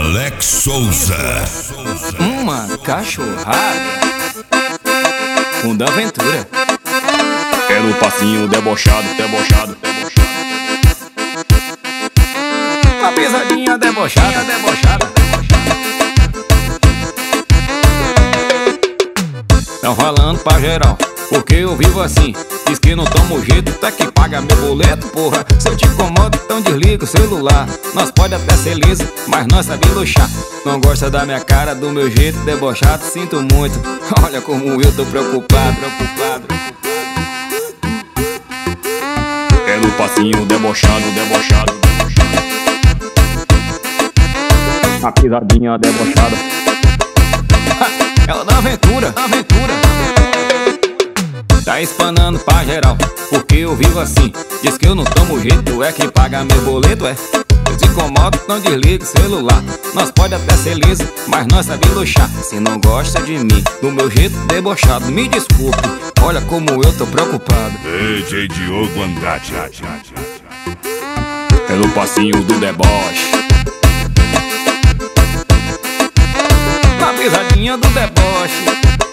Alex Souza. Uma cachorrada com da aventura. É no passinho debochado, debochado, debochado. Uma pisadinha debochada, debochada. Tão falando pra geral, porque eu vivo assim. Diz que não tomo jeito, tá que paga meu boleto, porra. Se eu te incomodo, então desliga o celular. Nós pode até ser liso, mas nós sabe luxar. Não gosta da minha cara, do meu jeito debochado, sinto muito. Olha como eu tô preocupado, preocupado. É no passinho debochado, debochado, debochado. A pisadinha debochada. É o da aventura, aventura. Tá espanando pra geral, porque eu vivo assim. Diz que eu não tomo jeito, é que paga meu boleto, é. Eu te incomodo, não desliga o celular. Nós pode até ser liso, mas nós sabe luxar. Se não gosta de mim, do meu jeito debochado, me desculpe, olha como eu tô preocupado. DJ Diogo Andrade. É no passinho do deboche. Na pisadinha do deboche.